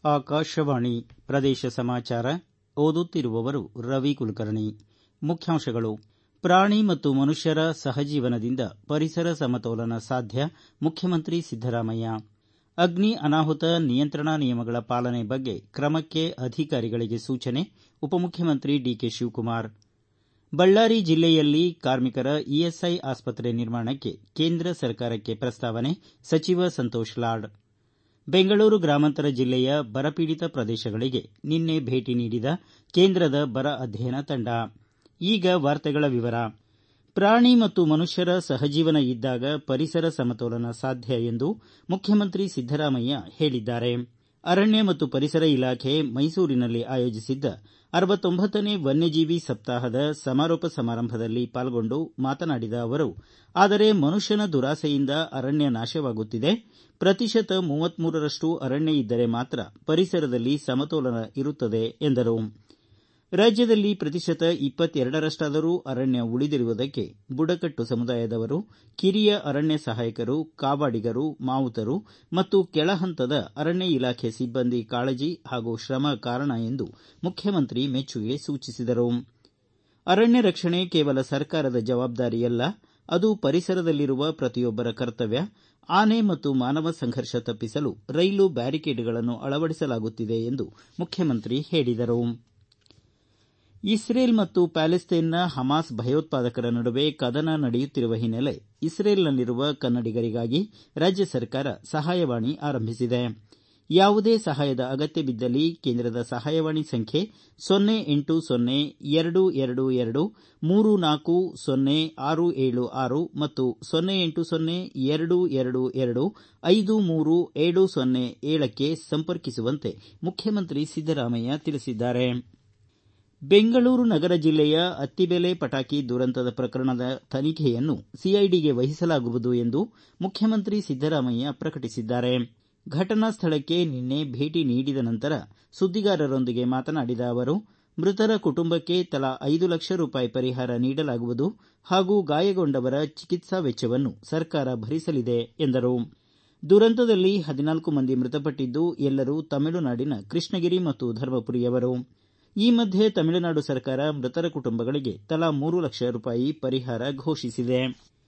ಆಕಾಶವಾಣಿ ಪ್ರದೇಶ ಸಮಾಚಾರ ಓದುತ್ತಿರುವವರು ರವಿ ಕುಲಕರ್ಣಿ. ಮುಖ್ಯಾಂಶಗಳು. ಪ್ರಾಣಿ ಮತ್ತು ಮನುಷ್ಯರ ಸಹಜೀವನದಿಂದ ಪರಿಸರ ಸಮತೋಲನ ಸಾಧ್ಯ, ಮುಖ್ಯಮಂತ್ರಿ ಸಿದ್ದರಾಮಯ್ಯ. ಅಗ್ನಿ ಅನಾಹುತ ನಿಯಂತ್ರಣಾ ನಿಯಮಗಳ ಪಾಲನೆ ಬಗ್ಗೆ ಕ್ರಮಕ್ಕೆ ಅಧಿಕಾರಿಗಳಿಗೆ ಸೂಚನೆ, ಉಪಮುಖ್ಯಮಂತ್ರಿ ಡಿಕೆ ಶಿವಕುಮಾರ್. ಬಳ್ಳಾರಿ ಜಿಲ್ಲೆಯಲ್ಲಿ ಕಾರ್ಮಿಕರ ಇಎಸ್ಐ ಆಸ್ಪತ್ರೆ ನಿರ್ಮಾಣಕ್ಕೆ ಕೇಂದ್ರ ಸರ್ಕಾರಕ್ಕೆ ಪ್ರಸ್ತಾವನೆ, ಸಚಿವ ಸಂತೋಷ್ ಲಾಡ್. ಬೆಂಗಳೂರು ಗ್ರಾಮಾಂತರ ಜಿಲ್ಲೆಯ ಬರಪೀಡಿತ ಪ್ರದೇಶಗಳಿಗೆ ನಿನ್ನೆ ಭೇಟಿ ನೀಡಿದ ಕೇಂದ್ರದ ಬರ ಅಧ್ಯಯನ ತಂಡ. ಈಗ ವಾರ್ತೆಗಳ ವಿವರ. ಪ್ರಾಣಿ ಮತ್ತು ಮನುಷ್ಯರ ಸಹಜೀವನ ಇದ್ದಾಗ ಪರಿಸರ ಸಮತೋಲನ ಸಾಧ್ಯ ಎಂದು ಮುಖ್ಯಮಂತ್ರಿ ಸಿದ್ದರಾಮಯ್ಯ ಹೇಳಿದ್ದಾರೆ. ಅರಣ್ಯ ಮತ್ತು ಪರಿಸರ ಇಲಾಖೆ ಮೈಸೂರಿನಲ್ಲಿ ಆಯೋಜಿಸಿದ್ದ 69ನೇ ವನ್ಯಜೀವಿ ಸಪ್ತಾಹದ ಸಮಾರೋಪ ಸಮಾರಂಭದಲ್ಲಿ ಪಾಲ್ಗೊಂಡು ಮಾತನಾಡಿದ ಅವರು, ಆದರೆ ಮನುಷ್ಯನ ದುರಾಸೆಯಿಂದ ಅರಣ್ಯ ನಾಶವಾಗುತ್ತಿದೆ. ಪ್ರತಿಶತ 33ರಷ್ಟು ಅರಣ್ಯ ಇದ್ದರೆ ಮಾತ್ರ ಪರಿಸರದಲ್ಲಿ ಸಮತೋಲನ ಇರುತ್ತದೆ ಎಂದರು. ರಾಜ್ಯದಲ್ಲಿ ಪ್ರತಿಶತ 22ರಷ್ಟಾದರೂ ಅರಣ್ಯ ಉಳಿದಿರುವುದಕ್ಕೆ ಬುಡಕಟ್ಟು ಸಮುದಾಯದವರು, ಕಿರಿಯ ಅರಣ್ಯ ಸಹಾಯಕರು, ಕಾವಾಡಿಗರು, ಮಾವುತರು ಮತ್ತು ಕೆಳಹಂತದ ಅರಣ್ಯ ಇಲಾಖೆ ಸಿಬ್ಬಂದಿ ಕಾಳಜಿ ಹಾಗೂ ಶ್ರಮ ಕಾರಣ ಎಂದು ಮುಖ್ಯಮಂತ್ರಿ ಮೆಚ್ಚುಗೆ ಸೂಚಿಸಿದರು. ಅರಣ್ಯ ರಕ್ಷಣೆ ಕೇವಲ ಸರ್ಕಾರದ ಜವಾಬ್ದಾರಿಯಲ್ಲ, ಅದು ಪರಿಸರದಲ್ಲಿರುವ ಪ್ರತಿಯೊಬ್ಬರ ಕರ್ತವ್ಯ. ಆನೆ ಮತ್ತು ಮಾನವ ಸಂಘರ್ಷ ತಪ್ಪಿಸಲು ರೈಲು ಬ್ಯಾರಿಕೇಡ್ಗಳನ್ನು ಅಳವಡಿಸಲಾಗುತ್ತಿದೆ ಎಂದು ಮುಖ್ಯಮಂತ್ರಿ ಹೇಳಿದರು. ಇಸ್ರೇಲ್ ಮತ್ತು ಪ್ಯಾಲೆಸ್ತೇನ್ನ ಹಮಾಸ್ ಭಯೋತ್ಪಾದಕರ ನಡುವೆ ಕದನ ನಡೆಯುತ್ತಿರುವ ಹಿನ್ನೆಲೆ ಇಸ್ರೇಲ್ನಲ್ಲಿರುವ ಕನ್ನಡಿಗರಿಗಾಗಿ ರಾಜ್ಯ ಸರ್ಕಾರ ಸಹಾಯವಾಣಿ ಆರಂಭಿಸಿದೆ. ಯಾವುದೇ ಸಹಾಯದ ಅಗತ್ಯ ಬಿದ್ದಲ್ಲಿ ಕೇಂದ್ರದ ಸಹಾಯವಾಣಿ ಸಂಖ್ಯೆ 0802022340676 ಮತ್ತು 08022225370 ಸಂಪರ್ಕಿಸುವಂತೆ ಮುಖ್ಯಮಂತ್ರಿ ಸಿದ್ದರಾಮಯ್ಯ ತಿಳಿಸಿದ್ದಾರೆ. ಬೆಂಗಳೂರು ನಗರ ಜಿಲ್ಲೆಯ ಅತ್ತಿಬೆಲೆ ಪಟಾಕಿ ದುರಂತದ ಪ್ರಕರಣದ ತನಿಖೆಯನ್ನು ಸಿಐಡಿಗೆ ವಹಿಸಲಾಗುವುದು ಎಂದು ಮುಖ್ಯಮಂತ್ರಿ ಸಿದ್ದರಾಮಯ್ಯ ಪ್ರಕಟಿಸಿದ್ದಾರೆ. ಘಟನಾ ಸ್ಥಳಕ್ಕೆ ನಿನ್ನೆ ಭೇಟಿ ನೀಡಿದ ನಂತರ ಸುದ್ದಿಗಾರರೊಂದಿಗೆ ಮಾತನಾಡಿದ ಅವರು, ಮೃತರ ಕುಟುಂಬಕ್ಕೆ ತಲಾ 5 ಲಕ್ಷ ರೂಪಾಯಿ ಪರಿಹಾರ ನೀಡಲಾಗುವುದು ಹಾಗೂ ಗಾಯಗೊಂಡವರ ಚಿಕಿತ್ಸಾ ವೆಚ್ಚವನ್ನು ಸರ್ಕಾರ ಭರಿಸಲಿದೆ ಎಂದರು. ದುರಂತದಲ್ಲಿ 14 ಮಂದಿ ಮೃತಪಟ್ಟಿದ್ದು, ಎಲ್ಲರೂ ತಮಿಳುನಾಡಿನ ಕೃಷ್ಣಗಿರಿ ಮತ್ತು ಧರ್ಮಪುರಿಯವರು. ಈ ಮಧ್ಯೆ ತಮಿಳುನಾಡು ಸರ್ಕಾರ ಮೃತರ ಕುಟುಂಬಗಳಿಗೆ ತಲಾ 3 ಲಕ್ಷ ರೂಪಾಯಿ ಪರಿಹಾರ ಘೋಷಿಸಿದೆ.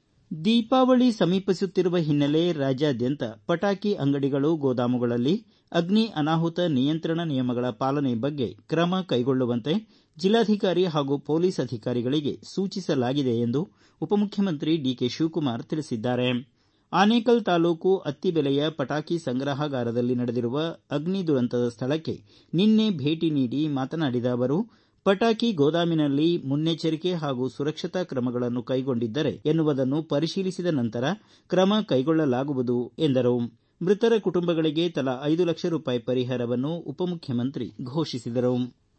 ದೀಪಾವಳಿ ಸಮೀಪಿಸುತ್ತಿರುವ ಹಿನ್ನೆಲೆ ರಾಜ್ಯಾದ್ಯಂತ ಪಟಾಕಿ ಅಂಗಡಿಗಳು, ಗೋದಾಮುಗಳಲ್ಲಿ ಅಗ್ನಿ ಅನಾಹುತ ನಿಯಂತ್ರಣ ನಿಯಮಗಳ ಪಾಲನೆ ಬಗ್ಗೆ ಕ್ರಮ ಕೈಗೊಳ್ಳುವಂತೆ ಜಿಲ್ಲಾಧಿಕಾರಿ ಹಾಗೂ ಪೊಲೀಸ್ ಅಧಿಕಾರಿಗಳಿಗೆ ಸೂಚಿಸಲಾಗಿದೆ ಎಂದು ಉಪಮುಖ್ಯಮಂತ್ರಿ ಡಿಕೆ ಶಿವಕುಮಾರ್ ತಿಳಿಸಿದ್ದಾರೆ. ಆನೇಕಲ್ ತಾಲೂಕು ಅತ್ತಿಬೆಲೆಯ ಪಟಾಕಿ ಸಂಗ್ರಹಾಗಾರದಲ್ಲಿ ನಡೆದಿರುವ ಅಗ್ನಿ ದುರಂತದ ಸ್ಥಳಕ್ಕೆ ನಿನ್ನೆ ಭೇಟಿ ನೀಡಿ ಮಾತನಾಡಿದ ಅವರು, ಪಟಾಕಿ ಗೋದಾಮಿನಲ್ಲಿ ಮುನ್ನೆಚ್ಚರಿಕೆ ಹಾಗೂ ಸುರಕ್ಷತಾ ಕ್ರಮಗಳನ್ನು ಕೈಗೊಂಡಿದ್ದರೆ ಎನ್ನುವುದನ್ನು ಪರಿಶೀಲಿಸಿದ ನಂತರ ಕ್ರಮ ಕೈಗೊಳ್ಳಲಾಗುವುದು ಎಂದರು. ಮೃತರ ಕುಟುಂಬಗಳಿಗೆ ತಲಾ 5 ಲಕ್ಷ ರೂಪಾಯಿ ಪರಿಹಾರವನ್ನು ಉಪಮುಖ್ಯಮಂತ್ರಿ ಘೋಷಿಸಿದರು.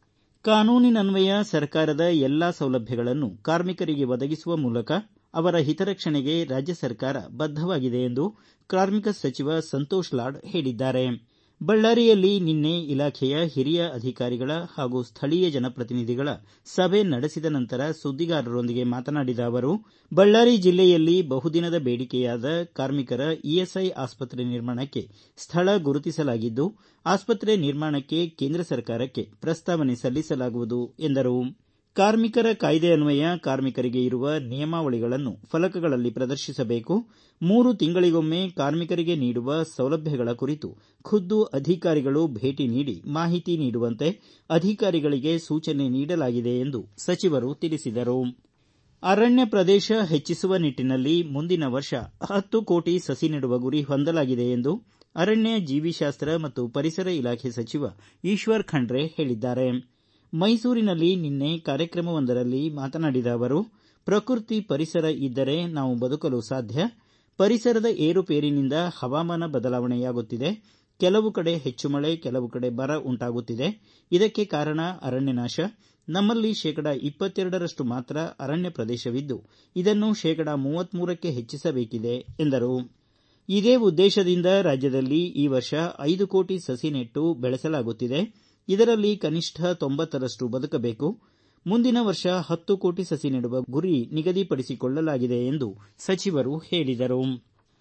ಕಾನೂನಿನನ್ವಯ ಸರ್ಕಾರದ ಎಲ್ಲಾ ಸೌಲಭ್ಯಗಳನ್ನು ಕಾರ್ಮಿಕರಿಗೆ ಒದಗಿಸುವ ಮೂಲಕ ಅವರ ಹಿತರಕ್ಷಣೆಗೆ ರಾಜ್ಯ ಸರ್ಕಾರ ಬದ್ಧವಾಗಿದೆ ಎಂದು ಕಾರ್ಮಿಕ ಸಚಿವ ಸಂತೋಷ್ ಲಾಡ್ ಹೇಳಿದ್ದಾರೆ. ಬಳ್ಳಾರಿಯಲ್ಲಿ ನಿನ್ನೆ ಇಲಾಖೆಯ ಹಿರಿಯ ಅಧಿಕಾರಿಗಳ ಹಾಗೂ ಸ್ಥಳೀಯ ಜನಪ್ರತಿನಿಧಿಗಳ ಸಭೆ ನಡೆಸಿದ ನಂತರ ಸುದ್ದಿಗಾರರೊಂದಿಗೆ ಮಾತನಾಡಿದ ಅವರು, ಬಳ್ಳಾರಿ ಜಿಲ್ಲೆಯಲ್ಲಿ ಬಹುದಿನದ ಬೇಡಿಕೆಯಾದ ಕಾರ್ಮಿಕರ ಇಎಸ್ಐ ಆಸ್ಪತ್ರೆ ನಿರ್ಮಾಣಕ್ಕೆ ಸ್ಥಳ ಗುರುತಿಸಲಾಗಿದ್ದು, ಆಸ್ಪತ್ರೆ ನಿರ್ಮಾಣಕ್ಕೆ ಕೇಂದ್ರ ಸರ್ಕಾರಕ್ಕೆ ಪ್ರಸ್ತಾವನೆ ಸಲ್ಲಿಸಲಾಗುವುದು ಎಂದರು. ಕಾರ್ಮಿಕರ ಕಾಯ್ದೆ ಅನ್ವಯ ಕಾರ್ಮಿಕರಿಗೆ ಇರುವ ನಿಯಮಾವಳಿಗಳನ್ನು ಫಲಕಗಳಲ್ಲಿ ಪ್ರದರ್ಶಿಸಬೇಕು. 3 ತಿಂಗಳಿಗೊಮ್ಮೆ ಕಾರ್ಮಿಕರಿಗೆ ನೀಡುವ ಸೌಲಭ್ಯಗಳ ಕುರಿತು ಖುದ್ದು ಅಧಿಕಾರಿಗಳು ಭೇಟಿ ನೀಡಿ ಮಾಹಿತಿ ನೀಡುವಂತೆ ಅಧಿಕಾರಿಗಳಿಗೆ ಸೂಚನೆ ನೀಡಲಾಗಿದೆ ಎಂದು ಸಚಿವರು ತಿಳಿಸಿದರು. ಅರಣ್ಯ ಪ್ರದೇಶ ಹೆಚ್ಚಿಸುವ ನಿಟ್ಟನಲ್ಲಿ ಮುಂದಿನ ವರ್ಷ 10 ಕೋಟಿ ಸಸಿ ನೆಡುವ ಗುರಿ ಹೊಂದಲಾಗಿದೆ ಎಂದು ಅರಣ್ಯ ಜೀವಿಶಾಸ್ತ್ರ ಮತ್ತು ಪರಿಸರ ಇಲಾಖೆ ಸಚಿವ ಈಶ್ವರ್ ಖಂಡ್ರೆ ಹೇಳಿದ್ದಾರೆ. ಮೈಸೂರಿನಲ್ಲಿ ನಿನ್ನೆ ಕಾರ್ಯಕ್ರಮವೊಂದರಲ್ಲಿ ಮಾತನಾಡಿದ ಅವರು, ಪ್ರಕೃತಿ ಪರಿಸರ ಇದ್ದರೆ ನಾವು ಬದುಕಲು ಸಾಧ್ಯ. ಪರಿಸರದ ಏರುಪೇರಿನಿಂದ ಹವಾಮಾನ ಬದಲಾವಣೆಯಾಗುತ್ತಿದೆ. ಕೆಲವು ಕಡೆ ಹೆಚ್ಚು ಮಳೆ, ಕೆಲವು ಕಡೆ ಬರ ಉಂಟಾಗುತ್ತಿದೆ. ಇದಕ್ಕೆ ಕಾರಣ ಅರಣ್ಯನಾಶ. ನಮ್ಮಲ್ಲಿ 22% ಮಾತ್ರ ಅರಣ್ಯ ಪ್ರದೇಶವಿದ್ದು, ಇದನ್ನು 33% ಹೆಚ್ಚಿಸಬೇಕಿದೆ ಎಂದರು. ಇದೇ ಉದ್ದೇಶದಿಂದ ರಾಜ್ಯದಲ್ಲಿ ಈ ವರ್ಷ 5 ಕೋಟಿ ಸಸಿ ನೆಟ್ಟು ಬೆಳೆಸಲಾಗುತ್ತಿದೆ. ಇದರಲ್ಲಿ ಕನಿಷ್ಠ 90ರಷ್ಟು ಬದುಕಬೇಕು. ಮುಂದಿನ ವರ್ಷ 10 ಕೋಟಿ ಸಸಿ ನೆಡುವ ಗುರಿ ನಿಗದಿಪಡಿಸಿಕೊಳ್ಳಲಾಗಿದೆ ಎಂದು ಸಚಿವರು ಹೇಳಿದರು.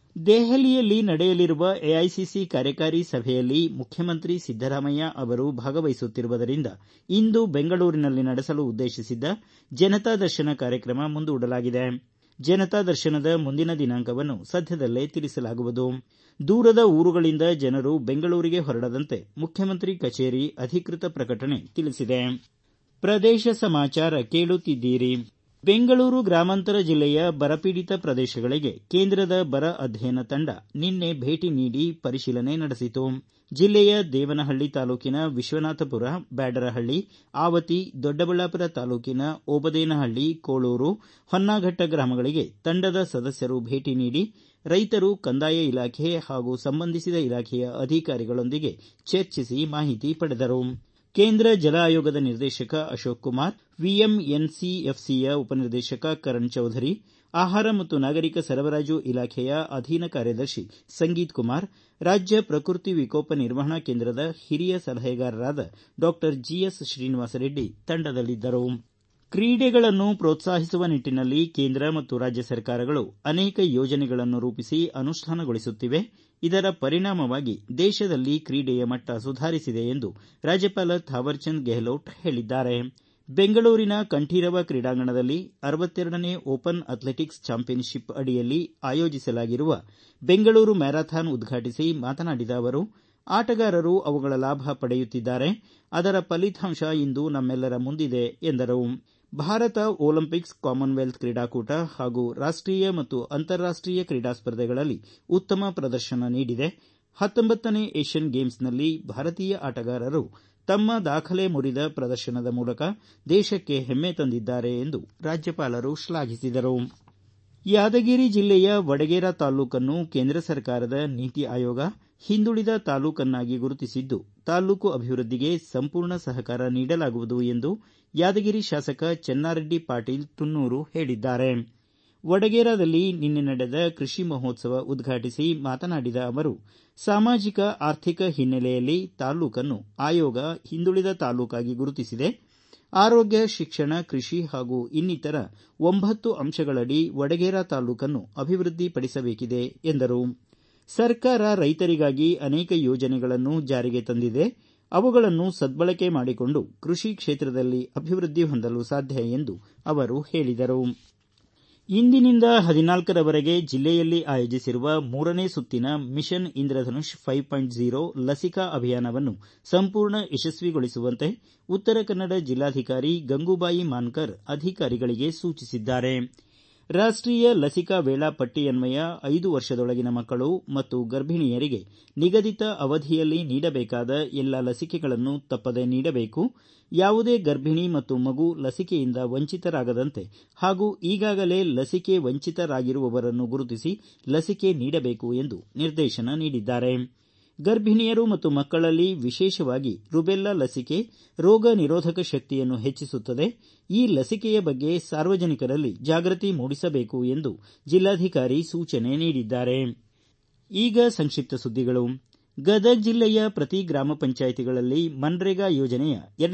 ದೆಹಲಿಯಲ್ಲಿ ನಡೆಯಲಿರುವ ಎಐಸಿಸಿ ಕಾರ್ಯಕಾರಿ ಸಭೆಯಲ್ಲಿ ಮುಖ್ಯಮಂತ್ರಿ ಸಿದ್ದರಾಮಯ್ಯ ಅವರು ಭಾಗವಹಿಸುತ್ತಿರುವುದರಿಂದ ಇಂದು ಬೆಂಗಳೂರಿನಲ್ಲಿ ನಡೆಸಲು ಉದ್ದೇಶಿಸಿದ್ದ ಜನತಾ ದರ್ಶನ ಕಾರ್ಯಕ್ರಮ ಮುಂದೂಡಲಾಗಿದೆ. ಜನತಾ ದರ್ಶನದ ಮುಂದಿನ ದಿನಾಂಕವನ್ನು ಸದ್ಯದಲ್ಲೇ ತಿಳಿಸಲಾಗುವುದು. ದೂರದ ಊರುಗಳಿಂದ ಜನರು ಬೆಂಗಳೂರಿಗೆ ಹೊರಡದಂತೆ ಮುಖ್ಯಮಂತ್ರಿ ಕಚೇರಿ ಅಧಿಕೃತ ಪ್ರಕಟಣೆ ತಿಳಿಸಿದೆ. ಪ್ರದೇಶ ಸಮಾಚಾರ ಕೇಳುತ್ತಿದ್ದೀರಿ. ಬೆಂಗಳೂರು ಗ್ರಾಮಾಂತರ ಜಿಲ್ಲೆಯ ಬರಪೀಡಿತ ಪ್ರದೇಶಗಳಿಗೆ ಕೇಂದ್ರದ ಬರ ಅಧ್ಯಯನ ತಂಡ ನಿನ್ನೆ ಭೇಟಿ ನೀಡಿ ಪರಿಶೀಲನೆ ನಡೆಸಿತು. ಜಿಲ್ಲೆಯ ದೇವನಹಳ್ಳಿ ತಾಲೂಕಿನ ವಿಶ್ವನಾಥಪುರ, ಬ್ಯಾಡರಹಳ್ಳಿ, ಆವತಿ, ದೊಡ್ಡಬಳ್ಳಾಪುರ ತಾಲೂಕಿನ ಓಬದೇನಹಳ್ಳಿ, ಕೋಳೂರು, ಹೊನ್ನಾಘಟ್ಟ ಗ್ರಾಮಗಳಿಗೆ ತಂಡದ ಸದಸ್ಯರು ಭೇಟಿ ನೀಡಿ ರೈತರು, ಕಂದಾಯ ಇಲಾಖೆ ಹಾಗೂ ಸಂಬಂಧಿಸಿದ ಇಲಾಖೆಯ ಅಧಿಕಾರಿಗಳೊಂದಿಗೆ ಚರ್ಚಿಸಿ ಮಾಹಿತಿ ಪಡೆದರು. ಕೇಂದ್ರ ಜಲ ಆಯೋಗದ ನಿರ್ದೇಶಕ ಅಶೋಕ್ ಕುಮಾರ್, ವಿಎಂಎನ್ಸಿಎಫ್ಸಿಯ ಉಪನಿರ್ದೇಶಕ ಕರಣ್ ಚೌಧರಿ, ಆಹಾರ ಮತ್ತು ನಾಗರಿಕ ಸರಬರಾಜು ಇಲಾಖೆಯ ಅಧೀನ ಕಾರ್ಯದರ್ಶಿ ಸಂಗೀತ್ ಕುಮಾರ್, ರಾಜ್ಯ ಪ್ರಕೃತಿ ವಿಕೋಪ ನಿರ್ವಹಣಾ ಕೇಂದ್ರದ ಹಿರಿಯ ಸಲಹೆಗಾರರಾದ ಡಾ ಜಿಎಸ್ ಶ್ರೀನಿವಾಸ ರೆಡ್ಡಿ ತಂಡದಲ್ಲಿದ್ದರು. ಕ್ರೀಡೆಗಳನ್ನು ಪ್ರೋತ್ಸಾಹಿಸುವ ನಿಟ್ಟನಲ್ಲಿ ಕೇಂದ್ರ ಮತ್ತು ರಾಜ್ಯ ಸರ್ಕಾರಗಳು ಅನೇಕ ಯೋಜನೆಗಳನ್ನು ರೂಪಿಸಿ ಅನುಷ್ಠಾನಗೊಳಿಸುತ್ತಿವೆ. ಇದರ ಪರಿಣಾಮವಾಗಿ ದೇಶದಲ್ಲಿ ಕ್ರೀಡೆಯ ಮಟ್ಟ ಸುಧಾರಿಸಿದೆ ಎಂದು ರಾಜ್ಯಪಾಲ ಥಾವರ್ಚಂದ್ ಗೆಹ್ಲೋಟ್ ಹೇಳಿದ್ದಾರೆ. ಬೆಂಗಳೂರಿನ ಕಂಠೀರವ ಕ್ರೀಡಾಂಗಣದಲ್ಲಿ 62ನೇ ಓಪನ್ ಅಥ್ಲೆಟಿಕ್ಸ್ ಚಾಂಪಿಯನ್ಶಿಪ್ ಅಡಿಯಲ್ಲಿ ಆಯೋಜಿಸಲಾಗಿರುವ ಬೆಂಗಳೂರು ಮ್ಯಾರಥಾನ್ ಉದ್ಘಾಟಿಸಿ ಮಾತನಾಡಿದ ಅವರು, ಆಟಗಾರರು ಅವುಗಳ ಲಾಭ ಪಡೆಯುತ್ತಿದ್ದಾರೆ. ಅದರ ಫಲಿತಾಂಶ ಇಂದು ನಮ್ಮೆಲ್ಲರ ಮುಂದಿದೆ ಎಂದರು. ಭಾರತ ಒಲಿಂಪಿಕ್ಸ್, ಕಾಮನ್ವೆಲ್ತ್ ಕ್ರೀಡಾಕೂಟ ಹಾಗೂ ರಾಷ್ಟೀಯ ಮತ್ತು ಅಂತಾರಾಷ್ಟೀಯ ಕ್ರೀಡಾ ಸ್ಪರ್ಧೆಗಳಲ್ಲಿ ಉತ್ತಮ ಪ್ರದರ್ಶನ ನೀಡಿದೆ. 19ನೇ ಏಷ್ಯನ್ ಗೇಮ್ಸ್ನಲ್ಲಿ ಭಾರತೀಯ ಆಟಗಾರರು ತಮ್ಮ ದಾಖಲೆ ಮುರಿದ ಪ್ರದರ್ಶನದ ಮೂಲಕ ದೇಶಕ್ಕೆ ಹೆಮ್ಮೆ ತಂದಿದ್ದಾರೆ ಎಂದು ರಾಜ್ಯಪಾಲರು ಶ್ಲಾಘಿಸಿದರು. ಯಾದಗಿರಿ ಜಿಲ್ಲೆಯ ವಡಗೇರಾ ತಾಲ್ಲೂಕನ್ನು ಕೇಂದ್ರ ಸರ್ಕಾರದ ನೀತಿ ಆಯೋಗ ಹಿಂದುಳಿದ ತಾಲ್ಲೂಕನ್ನಾಗಿ ಗುರುತಿಸಿದ್ದು, ತಾಲ್ಲೂಕು ಅಭಿವೃದ್ಧಿಗೆ ಸಂಪೂರ್ಣ ಸಹಕಾರ ನೀಡಲಾಗುವುದು ಎಂದು ಯಾದಗಿರಿ ಶಾಸಕ ಚೆನ್ನಾರೆಡ್ಡಿ ಪಾಟೀಲ್ ತುನ್ನೂರು ಹೇಳಿದ್ದಾರೆ. ವಡಗೇರಾದಲ್ಲಿ ನಿನ್ನೆ ನಡೆದ ಕೃಷಿ ಮಹೋತ್ಸವ ಉದ್ಘಾಟಿಸಿ ಮಾತನಾಡಿದ ಅವರು, ಸಾಮಾಜಿಕ ಆರ್ಥಿಕ ಹಿನ್ನೆಲೆಯಲ್ಲಿ ತಾಲ್ಲೂಕನ್ನು ಆಯೋಗ ಹಿಂದುಳಿದ ತಾಲ್ಲೂಕಾಗಿ ಗುರುತಿಸಿದೆ. ಆರೋಗ್ಯ, ಶಿಕ್ಷಣ, ಕೃಷಿ ಹಾಗೂ ಇನ್ನಿತರ 9 ಅಂಶಗಳಡಿ ವಡಗೇರಾ ತಾಲ್ಲೂಕನ್ನು ಅಭಿವೃದ್ಧಿಪಡಿಸಬೇಕಿದೆ ಎಂದರು. ಸರ್ಕಾರ ರೈತರಿಗಾಗಿ ಅನೇಕ ಯೋಜನೆಗಳನ್ನು ಜಾರಿಗೆ ತಂದಿದೆ. ಅವುಗಳನ್ನು ಸದ್ಬಳಕೆ ಮಾಡಿಕೊಂಡು ಕೃಷಿ ಕ್ಷೇತ್ರದಲ್ಲಿ ಅಭಿವೃದ್ಧಿ ಹೊಂದಲು ಸಾಧ್ಯ ಎಂದು ಅವರು ಹೇಳಿದರು. ಇಂದಿನಿಂದ 14ರವರೆಗೆ ಜಿಲ್ಲೆಯಲ್ಲಿ ಆಯೋಜಿಸಿರುವ 3ನೇ ಸುತ್ತಿನ ಮಿಷನ್ ಇಂದ್ರಧನುಷ್ 5.0 ಲಸಿಕಾ ಅಭಿಯಾನವನ್ನು ಸಂಪೂರ್ಣ ಯಶಸ್ವಿಗೊಳಿಸುವಂತೆ ಉತ್ತರ ಕನ್ನಡ ಜಿಲ್ಲಾಧಿಕಾರಿ ಗಂಗೂಬಾಯಿ ಮಾನ್ಕರ್ ಅಧಿಕಾರಿಗಳಿಗೆ ಸೂಚಿಸಿದ್ದಾರೆ. ರಾಷ್ಟೀಯ ಲಸಿಕಾ ವೇಳಾಪಟ್ಟಿಯನ್ವಯ 5 ವರ್ಷದೊಳಗಿನ ಮಕ್ಕಳು ಮತ್ತು ಗರ್ಭಿಣಿಯರಿಗೆ ನಿಗದಿತ ಅವಧಿಯಲ್ಲಿ ನೀಡಬೇಕಾದ ಎಲ್ಲ ಲಸಿಕೆಗಳನ್ನು ತಪ್ಪದೆ ನೀಡಬೇಕು. ಯಾವುದೇ ಗರ್ಭಿಣಿ ಮತ್ತು ಮಗು ಲಸಿಕೆಯಿಂದ ವಂಚಿತರಾಗದಂತೆ ಹಾಗೂ ಈಗಾಗಲೇ ಲಸಿಕೆ ವಂಚಿತರಾಗಿರುವವರನ್ನು ಗುರುತಿಸಿ ಲಸಿಕೆ ನೀಡಬೇಕು ಎಂದು ನಿರ್ದೇಶನ ನೀಡಿದ್ದಾರೆ. ಗರ್ಭಿಣಿಯರು ಮತ್ತು ಮಕ್ಕಳಲ್ಲಿ ವಿಶೇಷವಾಗಿ ರುಬೆಲ್ಲಾ ಲಸಿಕೆ ರೋಗ ನಿರೋಧಕ ಶಕ್ತಿಯನ್ನು ಹೆಚ್ಚಿಸುತ್ತದೆ. ಈ ಲಸಿಕೆಯ ಬಗ್ಗೆ ಸಾರ್ವಜನಿಕರಲ್ಲಿ ಜಾಗೃತಿ ಮೂಡಿಸಬೇಕು ಎಂದು ಜಿಲ್ಲಾಧಿಕಾರಿ ಸೂಚನೆ ನೀಡಿದ್ದಾರೆ. ಈಗ ಸಂಕ್ಷಿಪ್ತ ಸುದ್ದಿಗಳು. ಗದಗ ಜಿಲ್ಲೆಯ ಪ್ರತಿ ಗ್ರಾಮ ಪಂಚಾಯಿತಿಗಳಲ್ಲಿ ಮನ್ರೇಗಾ ಯೋಜನೆಯ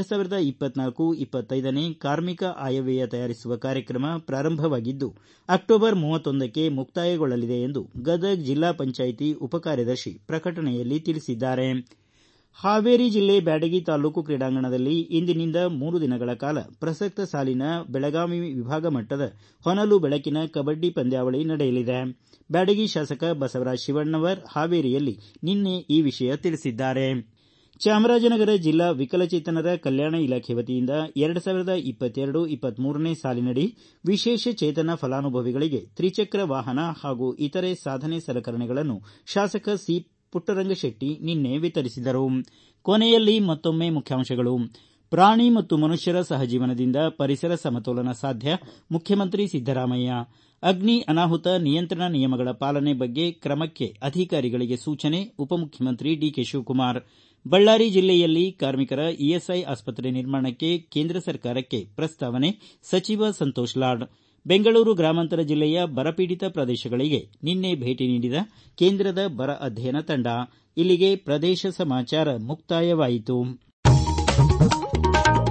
2024-25ನೇ ಕಾರ್ಮಿಕ ಆಯವ್ಯಯ ತಯಾರಿಸುವ ಕಾರ್ಯಕ್ರಮ ಪ್ರಾರಂಭವಾಗಿದ್ದು, ಅಕ್ಟೋಬರ್ 31ಕ್ಕೆ ಮುಕ್ತಾಯಗೊಳ್ಳಲಿದೆ ಎಂದು ಗದಗ ಜಿಲ್ಲಾ ಪಂಚಾಯಿತಿ ಉಪಕಾರ್ಯದರ್ಶಿ ಪ್ರಕಟಣೆಯಲ್ಲಿ ತಿಳಿಸಿದ್ದಾರೆ. ಹಾವೇರಿ ಜಿಲ್ಲೆ ಬ್ಯಾಡಗಿ ತಾಲ್ಲೂಕು ಕ್ರೀಡಾಂಗಣದಲ್ಲಿ ಇಂದಿನಿಂದ 3 ದಿನಗಳ ಕಾಲ ಪ್ರಸಕ್ತ ಸಾಲಿನ ಬೆಳಗಾವಿ ವಿಭಾಗ ಮಟ್ಟದ ಹೊನಲು ಬೆಳಕಿನ ಕಬಡ್ಡಿ ಪಂದ್ಯಾವಳಿ ನಡೆಯಲಿದೆ. ಬ್ಯಾಡಗಿ ಶಾಸಕ ಬಸವರಾಜ ಶಿವಣ್ಣವರ ಹಾವೇರಿಯಲ್ಲಿ ನಿನ್ನೆ ಈ ವಿಷಯ ತಿಳಿಸಿದ್ದಾರೆ. ಚಾಮರಾಜನಗರ ಜಿಲ್ಲಾ ವಿಕಲಚೇತನರ ಕಲ್ಯಾಣ ಇಲಾಖೆ ವತಿಯಿಂದ 2022-23ನೇ ಸಾಲಿನಡಿ ವಿಶೇಷ ಚೇತನ ಫಲಾನುಭವಿಗಳಿಗೆ ತ್ರಿಚಕ್ರ ವಾಹನ ಹಾಗೂ ಇತರೆ ಸಾಧನೆ ಸಲಕರಣೆಗಳನ್ನು ಶಾಸಕ ಸಿ. ಪುಟ್ಟರಂಗಶೆಟ್ಟಿ ನಿನ್ನೆ ವಿತರಿಸಿದರು. ಕೊನೆಯಲ್ಲಿ ಮತ್ತೊಮ್ಮೆ ಮುಖ್ಯಾಂಶಗಳು. ಪ್ರಾಣಿ ಮತ್ತು ಮನುಷ್ಯರ ಸಹಜೀವನದಿಂದ ಪರಿಸರ ಸಮತೋಲನ ಸಾಧ್ಯ, ಮುಖ್ಯಮಂತ್ರಿ ಸಿದ್ದರಾಮಯ್ಯ. ಅಗ್ನಿ ಅನಾಹುತ ನಿಯಂತ್ರಣ ನಿಯಮಗಳ ಪಾಲನೆ ಬಗ್ಗೆ ಕ್ರಮಕ್ಕೆ ಅಧಿಕಾರಿಗಳಿಗೆ ಸೂಚನೆ, ಉಪಮುಖ್ಯಮಂತ್ರಿ ಡಿಕೆ ಶಿವಕುಮಾರ್. ಬಳ್ಳಾರಿ ಜಿಲ್ಲೆಯಲ್ಲಿ ಕಾರ್ಮಿಕರ ಇಎಸ್ಐ ಆಸ್ಪತ್ರೆ ನಿರ್ಮಾಣಕ್ಕೆ ಕೇಂದ್ರ ಸರ್ಕಾರಕ್ಕೆ ಪ್ರಸ್ತಾವನೆ, ಸಚಿವ ಸಂತೋಷ್ ಲಾಡ್. ಬೆಂಗಳೂರು ಗ್ರಾಮಾಂತರ ಜಿಲ್ಲೆಯ ಬರಪೀಡಿತ ಪ್ರದೇಶಗಳಿಗೆ ನಿನ್ನೆ ಭೇಟಿ ನೀಡಿದ ಕೇಂದ್ರದ ಬರ ಅಧ್ಯಯನ ತಂಡ. ಇಲ್ಲಿಗೆ ಪ್ರದೇಶ ಸಮಾಚಾರ ಮುಕ್ತಾಯವಾಯಿತು.